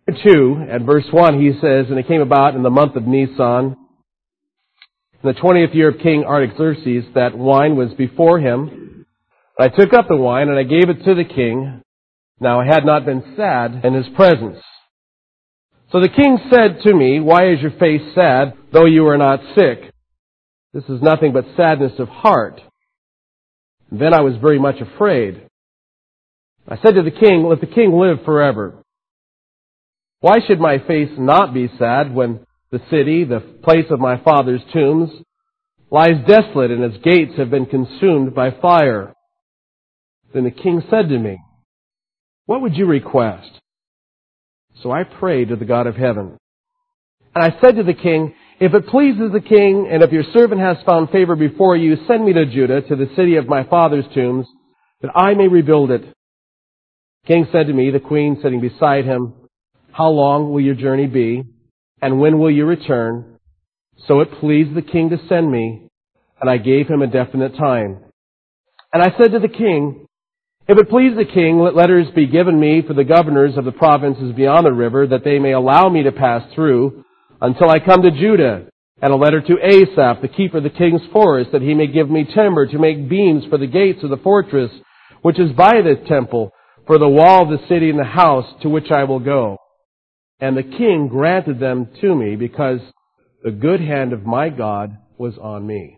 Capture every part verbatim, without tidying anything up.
two, at verse one, he says, "And it came about in the month of Nisan, in the twentieth year of King Artaxerxes, that wine was before him. I took up the wine, and I gave it to the king. Now I had not been sad in his presence. So the king said to me, 'Why is your face sad, though you are not sick? This is nothing but sadness of heart.' And then I was very much afraid. I said to the king, 'Let the king live forever. Why should my face not be sad when the city, the place of my father's tombs, lies desolate and its gates have been consumed by fire?' Then the king said to me, 'What would you request?' So I prayed to the God of heaven. And I said to the king, 'If it pleases the king, and if your servant has found favor before you, send me to Judah, to the city of my father's tombs, that I may rebuild it.' The king said to me, the queen sitting beside him, 'How long will your journey be? And when will you return?' So it pleased the king to send me, and I gave him a definite time. And I said to the king, 'If it please the king, let letters be given me for the governors of the provinces beyond the river, that they may allow me to pass through until I come to Judah, and a letter to Asaph, the keeper of the king's forest, that he may give me timber to make beams for the gates of the fortress, which is by the temple, for the wall of the city and the house to which I will go.' And the king granted them to me, because the good hand of my God was on me."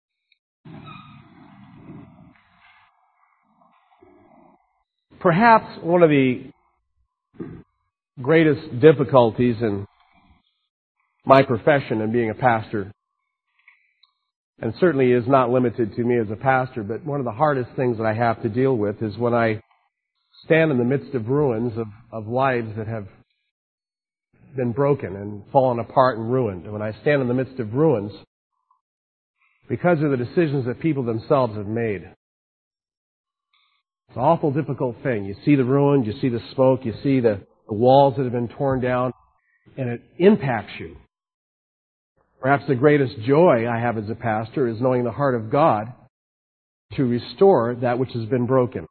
Perhaps one of the greatest difficulties in my profession in being a pastor, and certainly is not limited to me as a pastor, but one of the hardest things that I have to deal with is when I stand in the midst of ruins of, of lives that have been broken and fallen apart and ruined. And when I stand in the midst of ruins because of the decisions that people themselves have made. It's an awful difficult thing. You see the ruin, you see the smoke, you see the, the walls that have been torn down, and it impacts you. Perhaps the greatest joy I have as a pastor is knowing the heart of God to restore that which has been broken.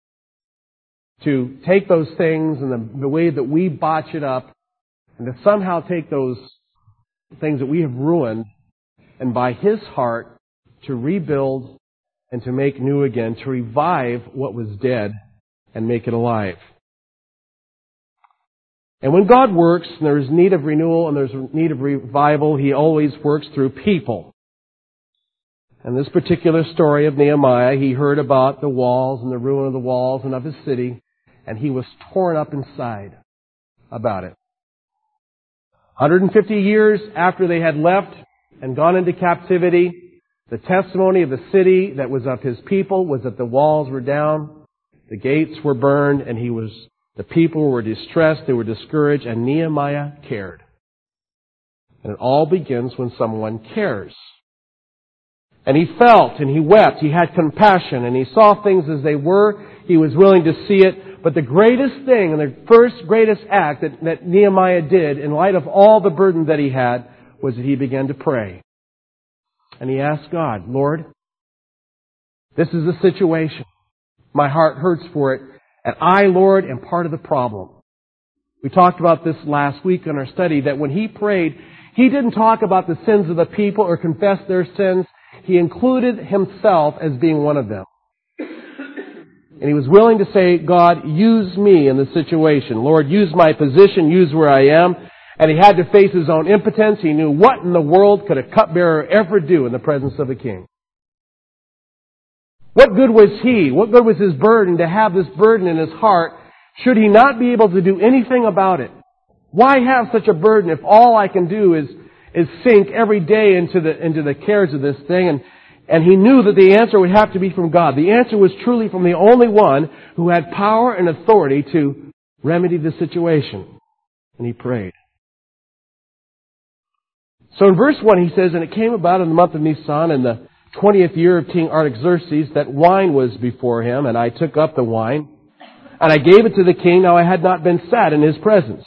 To take those things and the, the way that we botch it up, and to somehow take those things that we have ruined, and by His heart to rebuild and to make new again, to revive what was dead and make it alive. And when God works, and there's need of renewal and there's need of revival, He always works through people. And this particular story of Nehemiah, he heard about the walls and the ruin of the walls and of his city, and he was torn up inside about it. one hundred fifty years after they had left and gone into captivity, the testimony of the city that was of his people was that the walls were down, the gates were burned, and he was, the people were distressed, they were discouraged, and Nehemiah cared. And it all begins when someone cares. And he felt and he wept, he had compassion, and he saw things as they were, he was willing to see it. But the greatest thing, and the first greatest act that, that Nehemiah did, in light of all the burden that he had, was that he began to pray. And he asked God, "Lord, this is the situation. My heart hurts for it. And I, Lord, am part of the problem." We talked about this last week in our study, that when he prayed, he didn't talk about the sins of the people or confess their sins. He included himself as being one of them. And he was willing to say, "God, use me in this situation. Lord, use my position, use where I am." And he had to face his own impotence. He knew, what in the world could a cupbearer ever do in the presence of a king? What good was he? What good was his burden to have this burden in his heart? Should he not be able to do anything about it? Why have such a burden if all I can do is, is sink every day into the, into the cares of this thing? And, and he knew that the answer would have to be from God. The answer was truly from the only one who had power and authority to remedy the situation. And he prayed. So in verse one he says, "And it came about in the month of Nisan, in the twentieth year of King Artaxerxes, that wine was before him, and I took up the wine, and I gave it to the king. Now I had not been sad in his presence.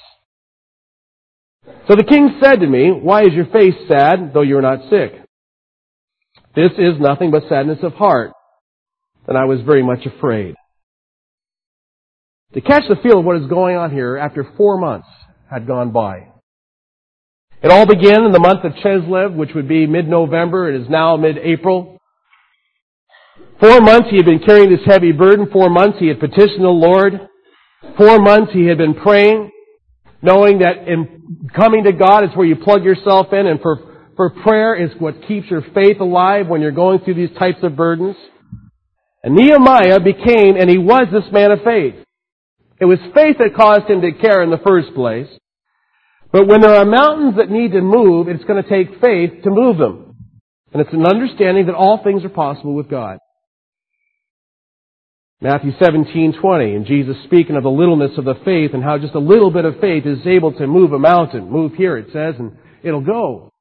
So the king said to me, 'Why is your face sad, though you are not sick? This is nothing but sadness of heart.' Then I was very much afraid." To catch the feel of what is going on here, after four months, had gone by. It all began in the month of Chislev, which would be mid-November. It is now mid-April. Four months he had been carrying this heavy burden. Four months he had petitioned the Lord. Four months he had been praying, knowing that in coming to God is where you plug yourself in, and for, for prayer is what keeps your faith alive when you're going through these types of burdens. And Nehemiah became, and he was this man of faith. It was faith that caused him to care in the first place. But when there are mountains that need to move, it's going to take faith to move them. And it's an understanding that all things are possible with God. Matthew seventeen twenty, and Jesus speaking of the littleness of the faith and how just a little bit of faith is able to move a mountain. Move here, it says, and it'll go.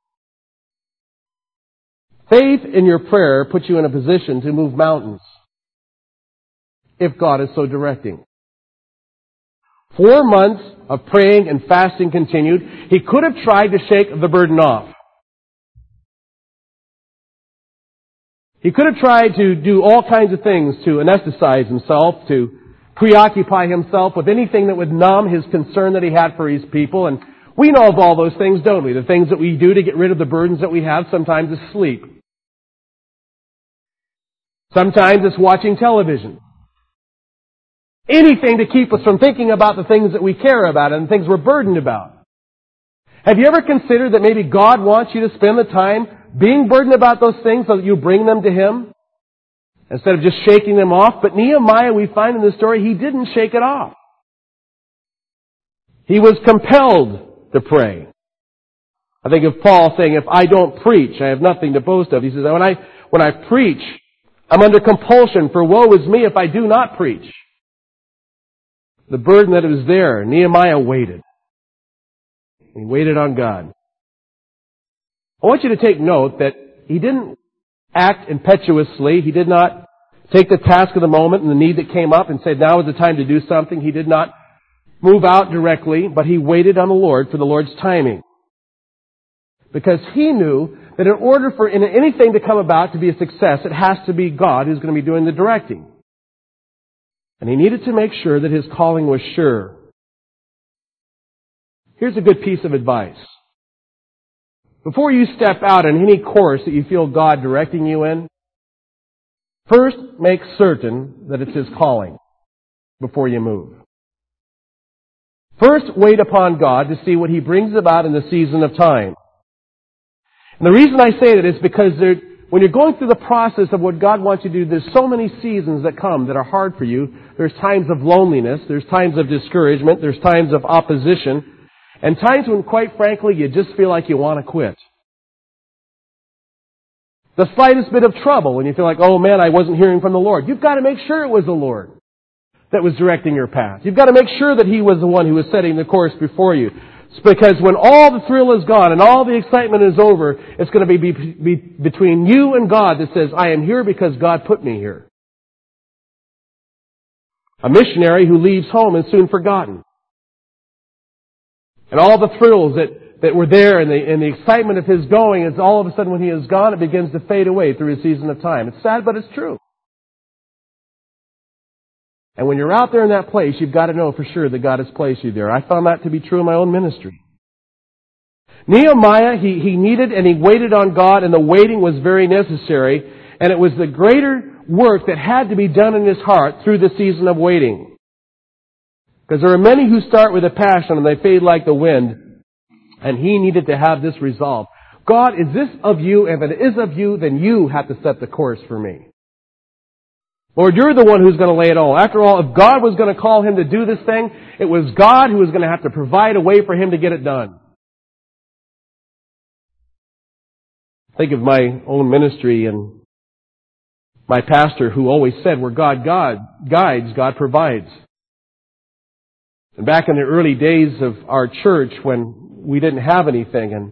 Faith in your prayer puts you in a position to move mountains, if God is so directing. Four months of praying and fasting continued. He could have tried to shake the burden off. He could have tried to do all kinds of things to anesthetize himself, to preoccupy himself with anything that would numb his concern that he had for his people. And we know of all those things, don't we? The things that we do to get rid of the burdens that we have sometimes is sleep. Sometimes it's watching television. Anything to keep us from thinking about the things that we care about and the things we're burdened about. Have you ever considered that maybe God wants you to spend the time being burdened about those things so that you bring them to Him instead of just shaking them off? But Nehemiah, we find in the story, he didn't shake it off. He was compelled to pray. I think of Paul saying, if I don't preach, I have nothing to boast of. He says, when I, when I preach, I'm under compulsion, for woe is me if I do not preach. The burden that was there, Nehemiah waited. He waited on God. I want you to take note that he didn't act impetuously. He did not take the task of the moment and the need that came up and say, now is the time to do something. He did not move out directly, but he waited on the Lord for the Lord's timing. Because he knew that in order for anything to come about to be a success, it has to be God who's going to be doing the directing. And he needed to make sure that his calling was sure. Here's a good piece of advice. Before you step out on any course that you feel God directing you in, first make certain that it's His calling before you move. First, wait upon God to see what He brings about in the season of time. And the reason I say that is because there, when you're going through the process of what God wants you to do, there's so many seasons that come that are hard for you. There's times of loneliness. There's times of discouragement. There's times of opposition. And times when, quite frankly, you just feel like you want to quit. The slightest bit of trouble when you feel like, oh man, I wasn't hearing from the Lord. You've got to make sure it was the Lord that was directing your path. You've got to make sure that He was the one who was setting the course before you. It's because when all the thrill is gone and all the excitement is over, it's going to be, be, be between you and God that says, I am here because God put me here. A missionary who leaves home is soon forgotten. And all the thrills that, that were there and the, and the excitement of his going, it's all of a sudden when he is gone, it begins to fade away through his season of time. It's sad, but it's true. And when you're out there in that place, you've got to know for sure that God has placed you there. I found that to be true in my own ministry. Nehemiah, he, he needed and he waited on God, and the waiting was very necessary. And it was the greater work that had to be done in his heart through the season of waiting. Because there are many who start with a passion and they fade like the wind. And he needed to have this resolve. God, is this of you? If it is of you, then you have to set the course for me. Lord, you're the one who's going to lay it all. After all, if God was going to call him to do this thing, it was God who was going to have to provide a way for him to get it done. Think of my own ministry and my pastor who always said, where God, God guides, God provides. And back in the early days of our church when we didn't have anything and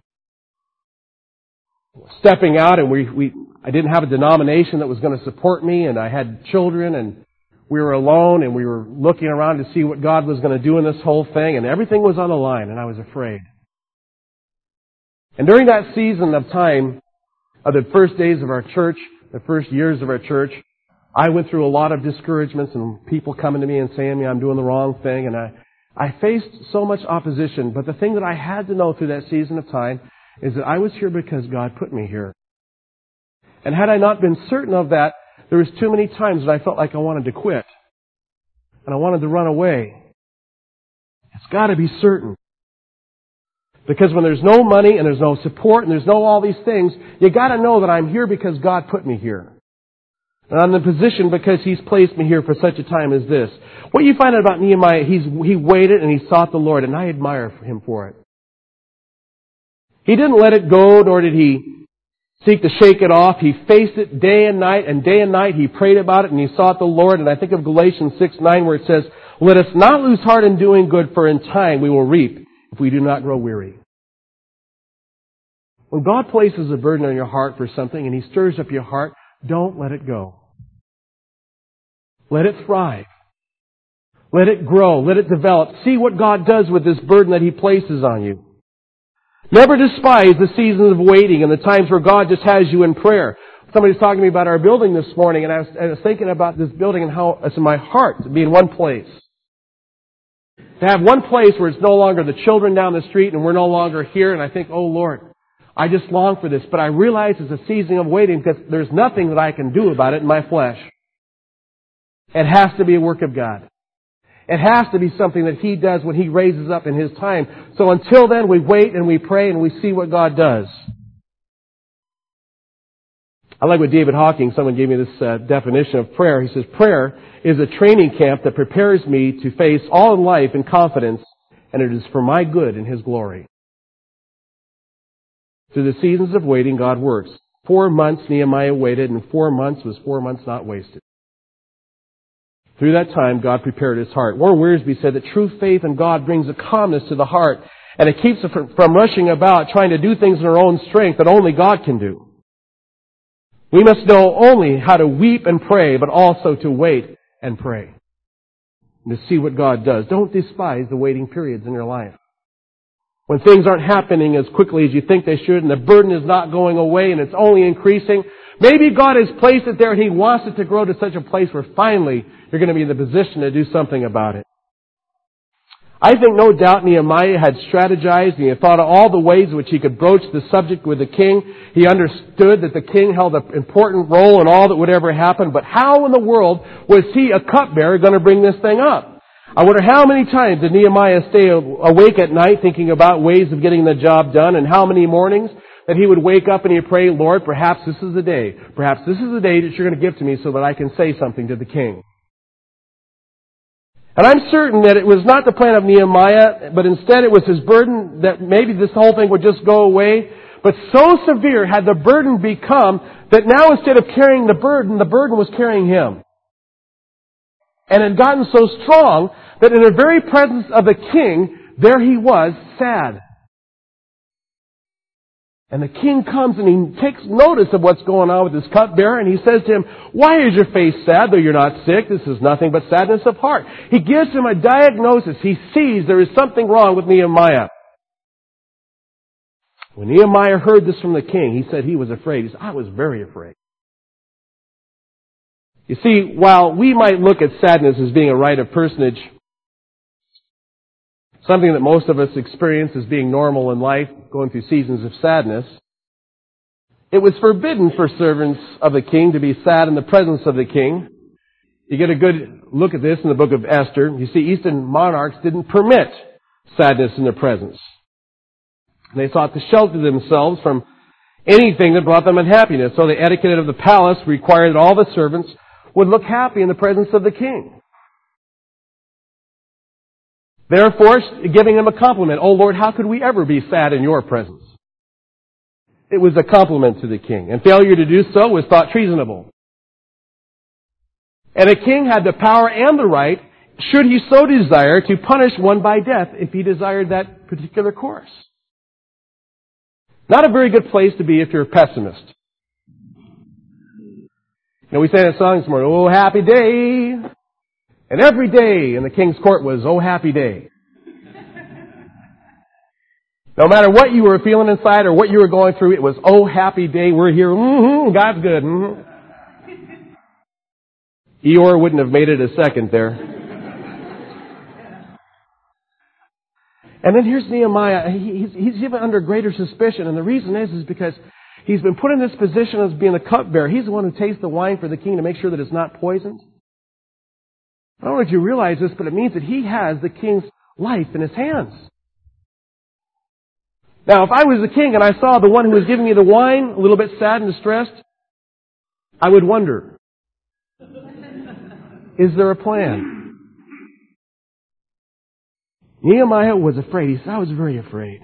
stepping out and we, we, I didn't have a denomination that was going to support me, and I had children and we were alone and we were looking around to see what God was going to do in this whole thing, and everything was on the line and I was afraid. And during that season of time of the first days of our church, the first years of our church, I went through a lot of discouragements and people coming to me and saying to me I'm doing the wrong thing, and I I faced so much opposition, but the thing that I had to know through that season of time is that I was here because God put me here. And had I not been certain of that, there was too many times that I felt like I wanted to quit. And I wanted to run away. It's got to be certain. Because when there's no money and there's no support and there's no all these things, you got to know that I'm here because God put me here. And I'm in the position because He's placed me here for such a time as this. What you find out about Nehemiah, he's, he waited and he sought the Lord, and I admire him for it. He didn't let it go, nor did he seek to shake it off. He faced it day and night, and day and night he prayed about it and he sought the Lord. And I think of Galatians six nine where it says, "Let us not lose heart in doing good, for in time we will reap if we do not grow weary." When God places a burden on your heart for something and He stirs up your heart, don't let it go. Let it thrive. Let it grow. Let it develop. See what God does with this burden that He places on you. Never despise the seasons of waiting and the times where God just has you in prayer. Somebody was talking to me about our building this morning, and I was, I was thinking about this building and how it's in my heart to be in one place. To have one place where it's no longer the children down the street and we're no longer here, and I think, oh Lord, I just long for this. But I realize it's a season of waiting because there's nothing that I can do about it in my flesh. It has to be a work of God. It has to be something that He does when He raises up in His time. So until then, we wait and we pray and we see what God does. I like what David Hawking, someone gave me this uh, definition of prayer. He says, prayer is a training camp that prepares me to face all in life in confidence, and it is for my good and His glory. Through the seasons of waiting, God works. Four months Nehemiah waited, and four months was four months not wasted. Through that time, God prepared his heart. Warren Wiersbe said that true faith in God brings a calmness to the heart, and it keeps it from, from rushing about trying to do things in our own strength that only God can do. We must know only how to weep and pray, but also to wait and pray. And to see what God does. Don't despise the waiting periods in your life. When things aren't happening as quickly as you think they should, and the burden is not going away and it's only increasing, maybe God has placed it there and He wants it to grow to such a place where finally you're going to be in the position to do something about it. I think no doubt Nehemiah had strategized and he had thought of all the ways in which he could broach the subject with the king. He understood that the king held an important role in all that would ever happen, but how in the world was he, a cupbearer, going to bring this thing up? I wonder how many times did Nehemiah stay awake at night thinking about ways of getting the job done, and how many mornings that he would wake up and he'd pray, Lord, perhaps this is the day. Perhaps this is the day that you're going to give to me so that I can say something to the king. And I'm certain that it was not the plan of Nehemiah, but instead it was his burden that maybe this whole thing would just go away. But so severe had the burden become that now instead of carrying the burden, the burden was carrying him. And it had gotten so strong that in the very presence of the king, there he was, sad. And the king comes and he takes notice of what's going on with his cupbearer, and he says to him, why is your face sad, though you're not sick? This is nothing but sadness of heart. He gives him a diagnosis. He sees there is something wrong with Nehemiah. When Nehemiah heard this from the king, he said he was afraid. He said, I was very afraid. You see, while we might look at sadness as being a rite of personage, something that most of us experience as being normal in life, going through seasons of sadness, it was forbidden for servants of the king to be sad in the presence of the king. You get a good look at this in the book of Esther. You see, Eastern monarchs didn't permit sadness in their presence. They sought to shelter themselves from anything that brought them unhappiness. So the etiquette of the palace required that all the servants would look happy in the presence of the king. Therefore, giving him a compliment. Oh Lord, how could we ever be sad in your presence? It was a compliment to the king. And failure to do so was thought treasonable. And a king had the power and the right, should he so desire, to punish one by death if he desired that particular course. Not a very good place to be if you're a pessimist. You know, we sang a song this morning, oh happy day. And every day in the king's court was, oh happy day. No matter what you were feeling inside or what you were going through, it was, oh happy day, we're here, mm-hmm, God's good. Mm-hmm. Eeyore wouldn't have made it a second there. And then here's Nehemiah. He, he's, he's even under greater suspicion. And the reason is, is because he's been put in this position as being the cupbearer. He's the one who tastes the wine for the king to make sure that it's not poisoned. I don't know if you realize this, but it means that he has the king's life in his hands. Now, if I was the king and I saw the one who was giving me the wine a little bit sad and distressed, I would wonder, is there a plan? Nehemiah was afraid. He said, I was very afraid.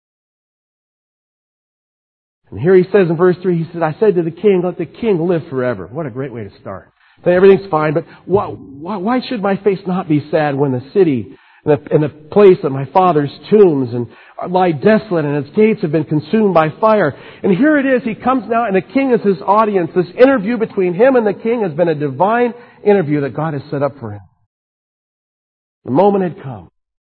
And here he says in verse three, he said, I said to the king, let the king live forever. What a great way to start. Then everything's fine, but why, why, why should my face not be sad when the city and the, and the place of my father's tombs and lie desolate and its gates have been consumed by fire? And here it is, he comes now and the king is his audience. This interview between him and the king has been a divine interview that God has set up for him. The moment had come.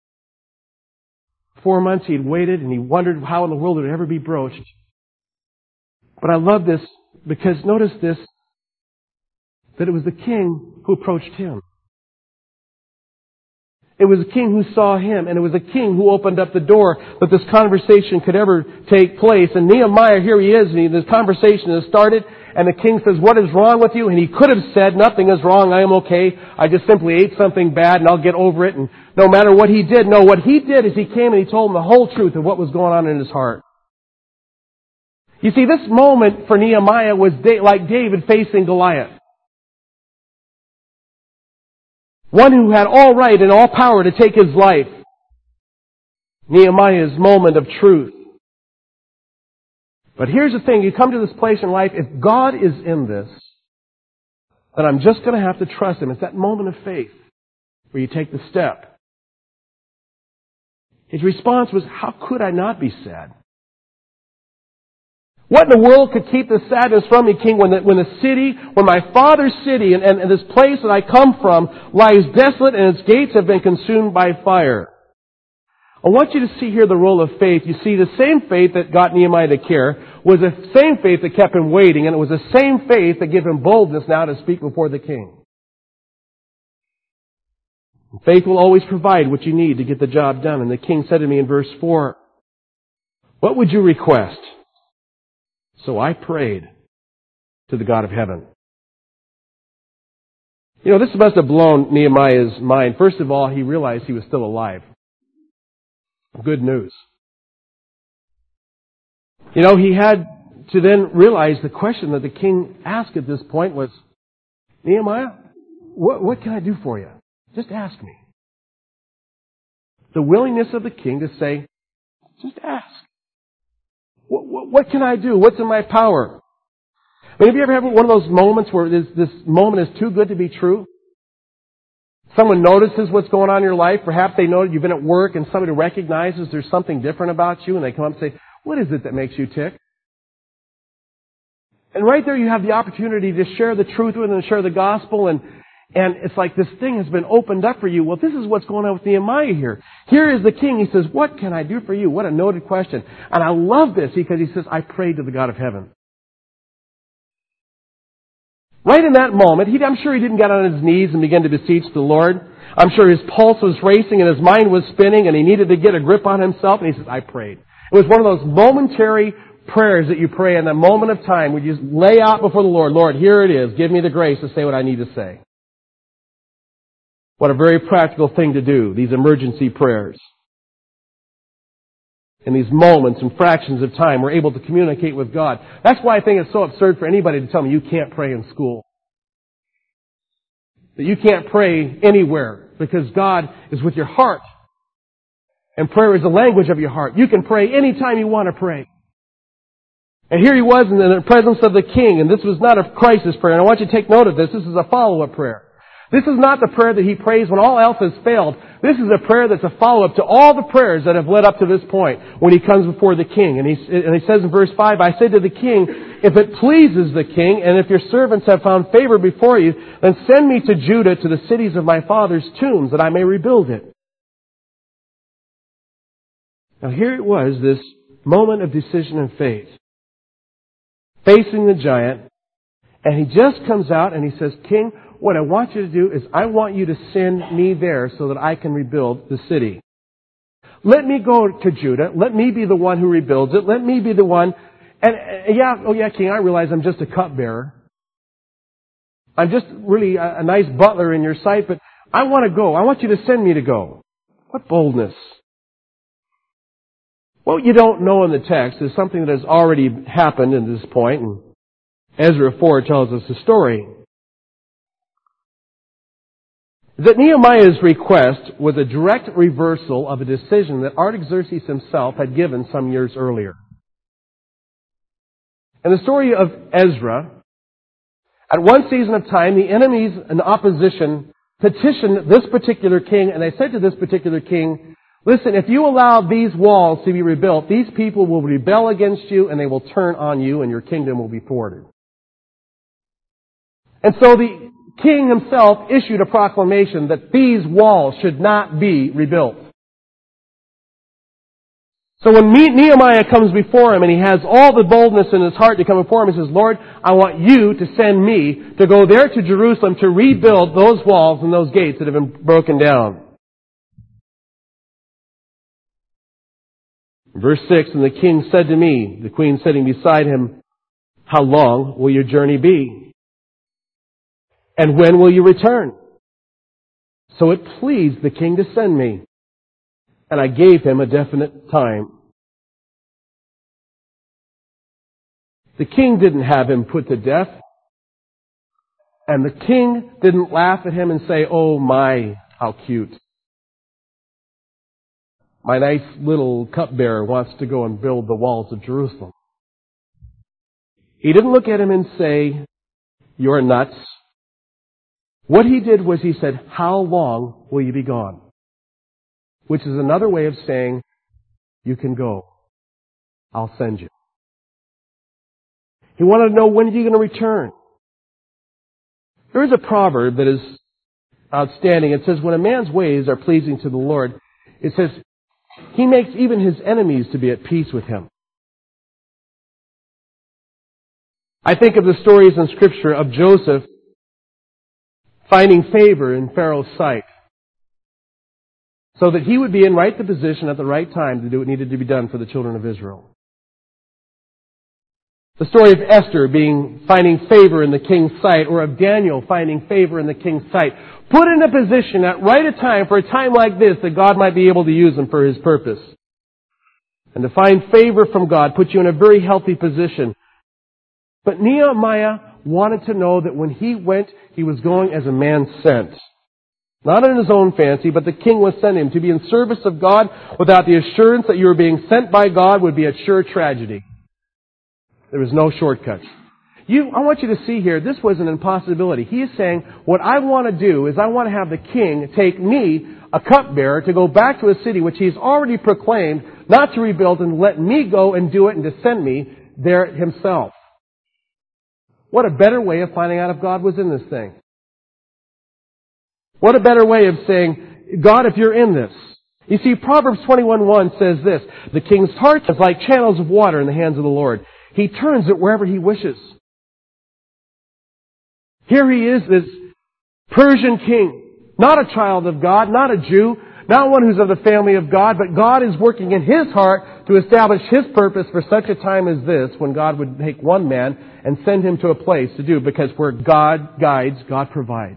Four months he had waited and he wondered how in the world it would ever be broached. But I love this because notice this, that it was the king who approached him. It was the king who saw him, and it was the king who opened up the door that this conversation could ever take place. And Nehemiah, here he is, and he, this conversation has started, and the king says, what is wrong with you? And he could have said, nothing is wrong, I am okay, I just simply ate something bad and I'll get over it. And no matter what he did, no, what he did is he came and he told him the whole truth of what was going on in his heart. You see, this moment for Nehemiah was like David facing Goliath. One who had all right and all power to take his life. Nehemiah's moment of truth. But here's the thing, you come to this place in life, if God is in this, then I'm just going to have to trust Him. It's that moment of faith where you take the step. His response was, how could I not be sad? What in the world could keep the sadness from me, King, when the, when the city, when my father's city and, and, and this place that I come from lies desolate and its gates have been consumed by fire? I want you to see here the role of faith. You see, the same faith that got Nehemiah to care was the same faith that kept him waiting, and it was the same faith that gave him boldness now to speak before the king. Faith will always provide what you need to get the job done. And the king said to me in verse four, what would you request? So I prayed to the God of heaven. You know, this must have blown Nehemiah's mind. First of all, he realized he was still alive. Good news. You know, he had to then realize the question that the king asked at this point was, Nehemiah, what, what can I do for you? Just ask me. The willingness of the king to say, just ask. What, what, what can I do? What's in my power? I mean, have you ever had one of those moments where this, this moment is too good to be true? Someone notices what's going on in your life. Perhaps they know you've been at work and somebody recognizes there's something different about you and they come up and say, what is it that makes you tick? And right there you have the opportunity to share the truth with them and share the gospel, and and it's like this thing has been opened up for you. Well, this is what's going on with Nehemiah here. Here is the king. He says, what can I do for you? What a noted question. And I love this because he says, I prayed to the God of heaven. Right in that moment, he, I'm sure he didn't get on his knees and begin to beseech the Lord. I'm sure his pulse was racing and his mind was spinning and he needed to get a grip on himself. And he says, I prayed. It was one of those momentary prayers that you pray in that moment of time where you just lay out before the Lord, Lord, here it is. Give me the grace to say what I need to say. What a very practical thing to do, these emergency prayers. In these moments and fractions of time, we're able to communicate with God. That's why I think it's so absurd for anybody to tell me you can't pray in school. That you can't pray anywhere because God is with your heart. And prayer is the language of your heart. You can pray anytime you want to pray. And here he was in the presence of the king, and this was not a crisis prayer. And I want you to take note of this. This is a follow-up prayer. This is not the prayer that he prays when all else has failed. This is a prayer that's a follow-up to all the prayers that have led up to this point when he comes before the king. And he, and he says in verse five, I said to the king, if it pleases the king, and if your servants have found favor before you, then send me to Judah, to the cities of my father's tombs, that I may rebuild it. Now here it was, this moment of decision and faith. Facing the giant, and he just comes out and he says, King, what I want you to do is I want you to send me there so that I can rebuild the city. Let me go to Judah. Let me be the one who rebuilds it. Let me be the one. And uh, yeah, oh yeah, King, I realize I'm just a cupbearer. I'm just really a, a nice butler in your sight, but I want to go. I want you to send me to go. What boldness. What you don't know in the text is something that has already happened at this point, and Ezra four tells us the story. That Nehemiah's request was a direct reversal of a decision that Artaxerxes himself had given some years earlier. In the story of Ezra, at one season of time, the enemies and opposition petitioned this particular king, and they said to this particular king, listen, if you allow these walls to be rebuilt, these people will rebel against you and they will turn on you and your kingdom will be thwarted. And so the king himself issued a proclamation that these walls should not be rebuilt. So when Nehemiah comes before him and he has all the boldness in his heart to come before him, he says, Lord, I want you to send me to go there to Jerusalem to rebuild those walls and those gates that have been broken down. Verse six, and the king said to me, the queen sitting beside him, how long will your journey be? And when will you return? So it pleased the king to send me. And I gave him a definite time. The king didn't have him put to death. And the king didn't laugh at him and say, oh my, how cute. My nice little cupbearer wants to go and build the walls of Jerusalem. He didn't look at him and say, you're nuts. What he did was he said, how long will you be gone? Which is another way of saying, you can go. I'll send you. He wanted to know, when are you going to return? There is a proverb that is outstanding. It says, when a man's ways are pleasing to the Lord, it says, he makes even his enemies to be at peace with him. I think of the stories in Scripture of Joseph finding favor in Pharaoh's sight, so that he would be in right the position at the right time to do what needed to be done for the children of Israel. The story of Esther being finding favor in the king's sight, or of Daniel finding favor in the king's sight, put in a position at right a time for a time like this that God might be able to use them for His purpose. And to find favor from God puts you in a very healthy position. But Nehemiah wanted to know that when he went, he was going as a man sent. Not in his own fancy, but the king was sent him. To be in service of God without the assurance that you were being sent by God would be a sure tragedy. There was no shortcuts. You, I want you to see here, this was an impossibility. He is saying, what I want to do is I want to have the king take me, a cupbearer, to go back to a city which he's already proclaimed not to rebuild, and let me go and do it and to send me there himself. What a better way of finding out if God was in this thing. What a better way of saying, God, if you're in this. You see, Proverbs twenty-one one says this, the king's heart is like channels of water in the hands of the Lord. He turns it wherever He wishes. Here he is, this Persian king, not a child of God, not a Jew, not one who's of the family of God, but God is working in his heart to establish His purpose for such a time as this, when God would take one man and send him to a place to do, because where God guides, God provides.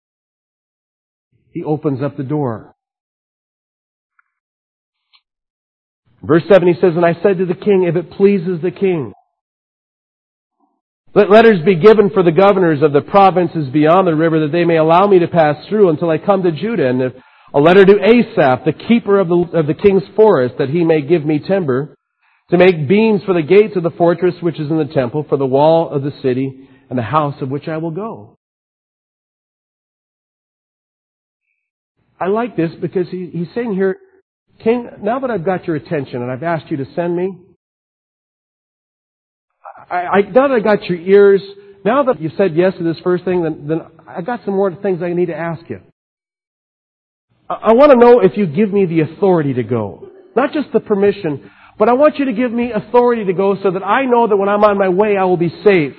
He opens up the door. Verse seven, he says, and I said to the king, if it pleases the king, let letters be given for the governors of the provinces beyond the river, that they may allow me to pass through until I come to Judah. And if a letter to Asaph, the keeper of the, of the king's forest, that he may give me timber to make beams for the gates of the fortress which is in the temple, for the wall of the city, and the house of which I will go. I like this because he, he's saying here, King, now that I've got your attention and I've asked you to send me, I, I, now that I got your ears, now that you said yes to this first thing, then, then I got some more things I need to ask you. I, I want to know if you give me the authority to go. Not just the permission, but I want you to give me authority to go so that I know that when I'm on my way, I will be safe.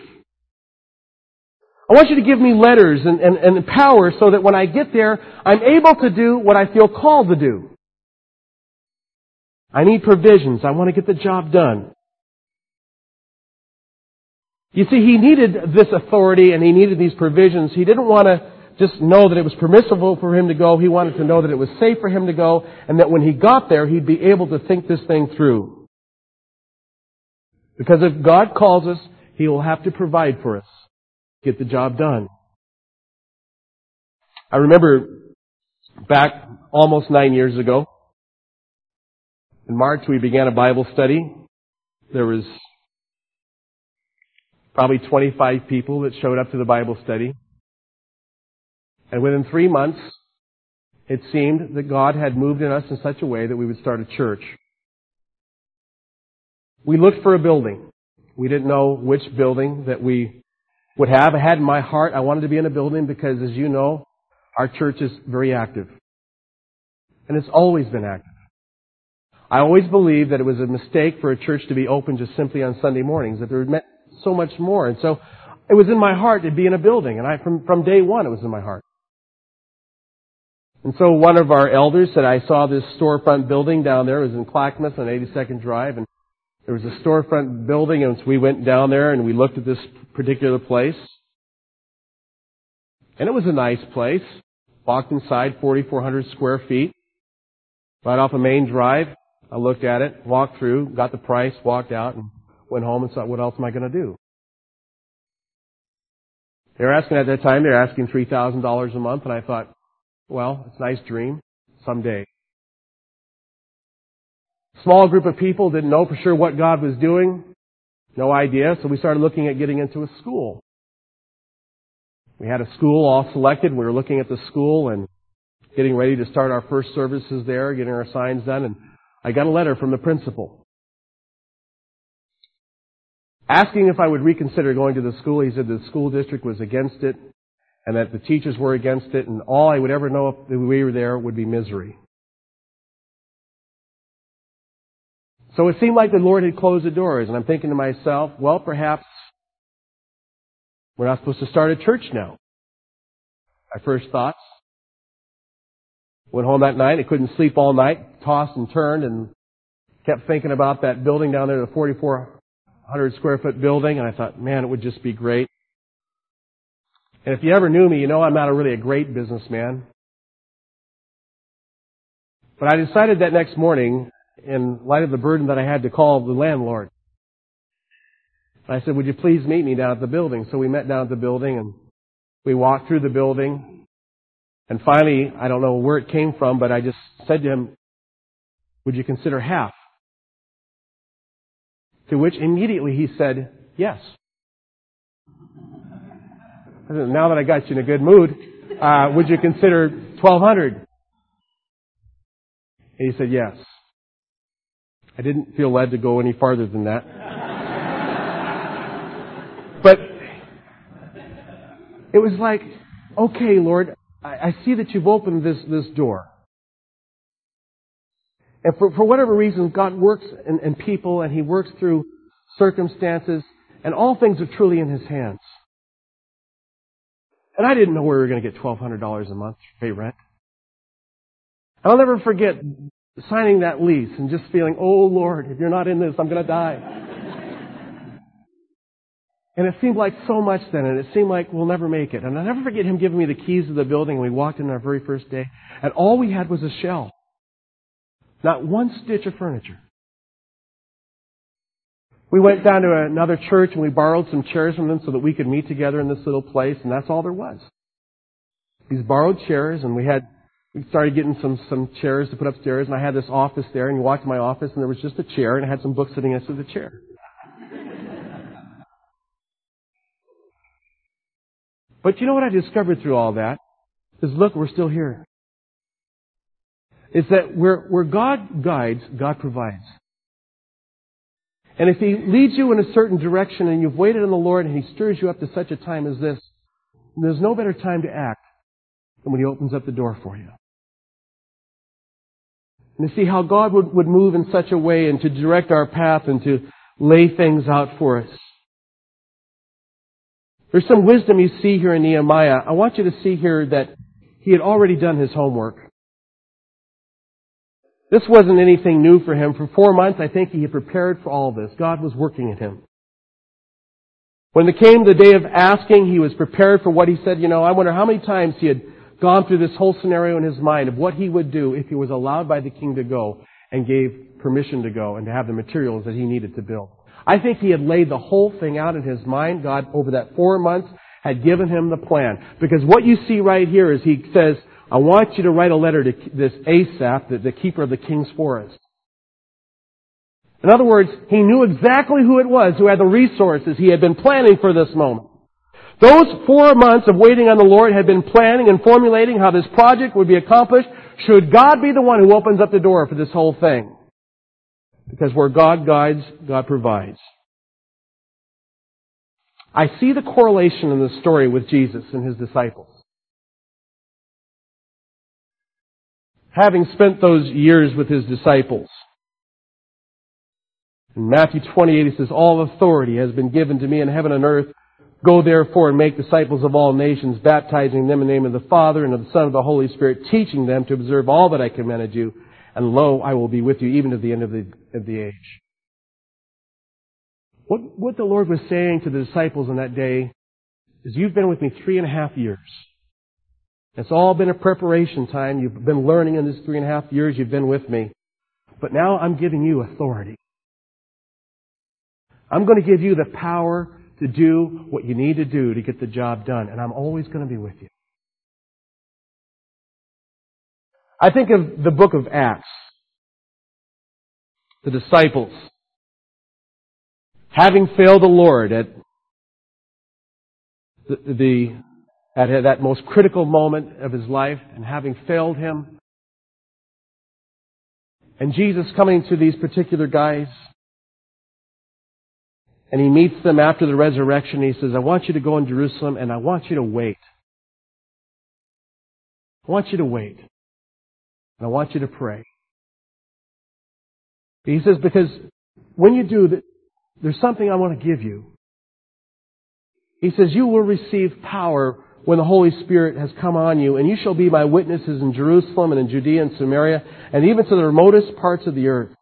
I want you to give me letters and, and, and power so that when I get there, I'm able to do what I feel called to do. I need provisions. I want to get the job done. You see, he needed this authority and he needed these provisions. He didn't want to just know that it was permissible for him to go. He wanted to know that it was safe for him to go, and that when he got there, he'd be able to think this thing through. Because if God calls us, He will have to provide for us. Get the job done. I remember back almost nine years ago, in March we began a Bible study. There was probably twenty-five people that showed up to the Bible study. And within three months, it seemed that God had moved in us in such a way that we would start a church. We looked for a building. We didn't know which building that we would have. I had in my heart, I wanted to be in a building because, as you know, our church is very active. And it's always been active. I always believed that it was a mistake for a church to be open just simply on Sunday mornings, that there was so much more. And so it was in my heart to be in a building. And I, from, from day one, it was in my heart. And so one of our elders said, I saw this storefront building down there. It was in Clackamas on eighty-second Drive. And there was a storefront building, and so we went down there and we looked at this particular place. And it was a nice place. Walked inside, forty-four hundred square feet. Right off a main drive. I looked at it, walked through, got the price, walked out, and went home and thought, what else am I going to do? They were asking at that time, they were asking three thousand dollars a month, and I thought, well, it's a nice dream. Someday. Small group of people didn't know for sure what God was doing. No idea. So we started looking at getting into a school. We had a school all selected. We were looking at the school and getting ready to start our first services there, getting our signs done. And I got a letter from the principal asking if I would reconsider going to the school. He said the school district was against it and that the teachers were against it, and all I would ever know if we were there would be misery. So it seemed like the Lord had closed the doors, and I'm thinking to myself, well, perhaps we're not supposed to start a church now. My first thoughts. Went home that night. I couldn't sleep all night. Tossed and turned and kept thinking about that building down there, the forty-four hundred square foot building. And I thought, man, it would just be great. And if you ever knew me, you know I'm not a really a great businessman. But I decided that next morning, in light of the burden that I had, to call the landlord. I said, would you please meet me down at the building? So we met down at the building and we walked through the building. And finally, I don't know where it came from, but I just said to him, would you consider half? To which immediately he said, yes. I said, now that I got you in a good mood, uh, would you consider twelve hundred? And he said, yes. I didn't feel led to go any farther than that. But it was like, okay, Lord, I, I see that you've opened this, this door. And for, for whatever reason, God works in, in people and He works through circumstances, and all things are truly in His hands. And I didn't know where we were going to get twelve hundred dollars a month to pay rent. And I'll never forget signing that lease and just feeling, oh Lord, if you're not in this, I'm going to die. And it seemed like so much then, and it seemed like we'll never make it. And I'll never forget Him giving me the keys to the building, and we walked in our very first day, and all we had was a shell. Not one stitch of furniture. We went down to another church and we borrowed some chairs from them so that we could meet together in this little place, and that's all there was. These borrowed chairs, and we had We started getting some, some chairs to put upstairs, and I had this office there, and you walked to my office, and there was just a chair, and I had some books sitting next to the chair. But you know what I discovered through all that? Is look, we're still here. It's that where, where God guides, God provides. And if He leads you in a certain direction, and you've waited on the Lord, and He stirs you up to such a time as this, there's no better time to act than when He opens up the door for you. And to see how God would, would move in such a way and to direct our path and to lay things out for us. There's some wisdom you see here in Nehemiah. I want you to see here that he had already done his homework. This wasn't anything new for him. For four months, I think he had prepared for all this. God was working in him. When it came the day of asking, he was prepared for what he said. You know, I wonder how many times he had gone through this whole scenario in his mind of what he would do if he was allowed by the king to go and gave permission to go and to have the materials that he needed to build. I think he had laid the whole thing out in his mind. God, over that four months, had given him the plan. Because what you see right here is he says, I want you to write a letter to this Asaph, the, the keeper of the king's forest. In other words, he knew exactly who it was who had the resources. He had been planning for this moment. Those four months of waiting on the Lord had been planning and formulating how this project would be accomplished. Should God be the one who opens up the door for this whole thing? Because where God guides, God provides. I see the correlation in the story with Jesus and His disciples. Having spent those years with His disciples, in Matthew twenty-eight, He says, all authority has been given to me in heaven and earth. Go therefore and make disciples of all nations, baptizing them in the name of the Father and of the Son and of the Holy Spirit, teaching them to observe all that I commanded you. And lo, I will be with you even to the end of the, of the age. What, what the Lord was saying to the disciples in that day is, you've been with me three and a half years. It's all been a preparation time. You've been learning in this three and a half years you've been with me. But now I'm giving you authority. I'm going to give you the power to do what you need to do to get the job done. And I'm always going to be with you. I think of the book of Acts. The disciples, having failed the Lord at the, the at that most critical moment of His life, and having failed Him, and Jesus coming to these particular guys, and He meets them after the resurrection. He says, I want you to go in Jerusalem, and I want you to wait. I want you to wait. And I want you to pray. He says, because when you do, there's something I want to give you. He says, you will receive power when the Holy Spirit has come on you, and you shall be my witnesses in Jerusalem and in Judea and Samaria, and even to the remotest parts of the earth.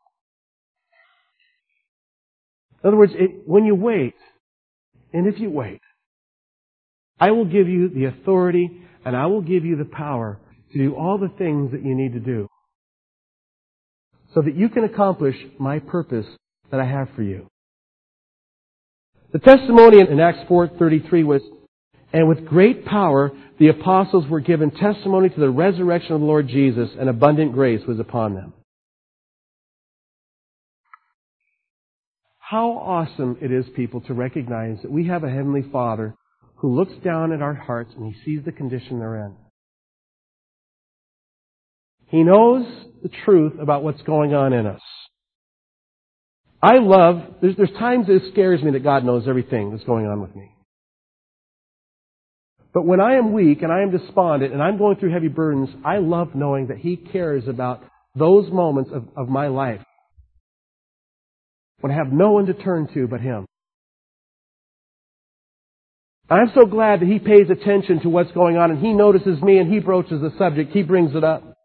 In other words, it, when you wait, and if you wait, I will give you the authority and I will give you the power to do all the things that you need to do so that you can accomplish my purpose that I have for you. The testimony in Acts four thirty-three was, and with great power the apostles were given testimony to the resurrection of the Lord Jesus, and abundant grace was upon them. How awesome it is, people, to recognize that we have a Heavenly Father who looks down at our hearts and He sees the condition they're in. He knows the truth about what's going on in us. I love, there's, there's times it scares me that God knows everything that's going on with me. But when I am weak and I am despondent and I'm going through heavy burdens, I love knowing that He cares about those moments of, of my life when I have no one to turn to but Him. I'm so glad that He pays attention to what's going on and He notices me and He broaches the subject. He brings it up.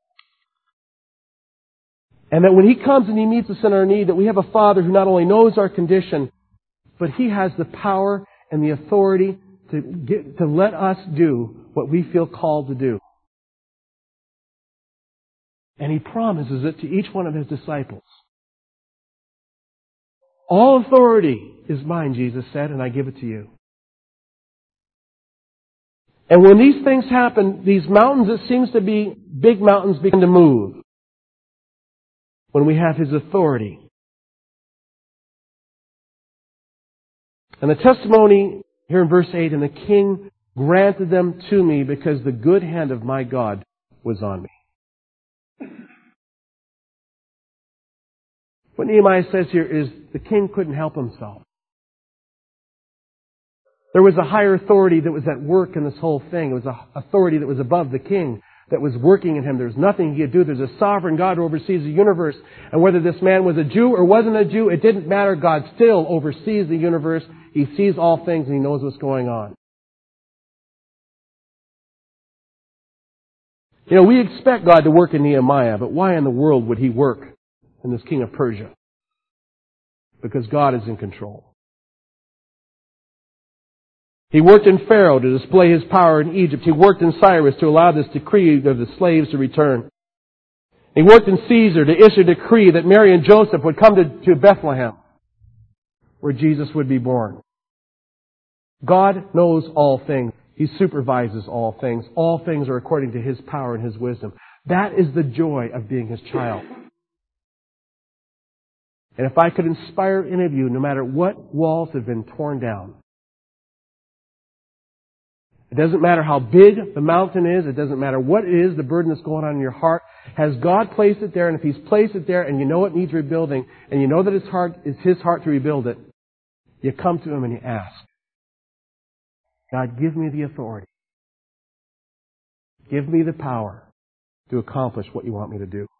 And that when He comes and He meets us in our need, that we have a Father who not only knows our condition, but He has the power and the authority to get, to let us do what we feel called to do. And He promises it to each one of His disciples. All authority is mine, Jesus said, and I give it to you. And when these things happen, these mountains that seems to be big mountains begin to move. When we have His authority. And the testimony here in verse eight, and the king granted them to me because the good hand of my God was on me. What Nehemiah says here is the king couldn't help himself. There was a higher authority that was at work in this whole thing. It was an authority that was above the king, that was working in him. There's nothing he could do. There's a sovereign God who oversees the universe. And whether this man was a Jew or wasn't a Jew, it didn't matter. God still oversees the universe. He sees all things and He knows what's going on. You know, we expect God to work in Nehemiah, but why in the world would He work in this king of Persia? Because God is in control. He worked in Pharaoh to display His power in Egypt. He worked in Cyrus to allow this decree of the slaves to return. He worked in Caesar to issue a decree that Mary and Joseph would come to, to Bethlehem, where Jesus would be born. God knows all things. He supervises all things. All things are according to His power and His wisdom. That is the joy of being His child. And if I could inspire any of you, no matter what walls have been torn down, it doesn't matter how big the mountain is, it doesn't matter what it is, the burden that's going on in your heart, has God placed it there? And if He's placed it there and you know it needs rebuilding, and you know that it's heart, it's His heart to rebuild it, you come to Him and you ask, God, give me the authority. Give me the power to accomplish what You want me to do.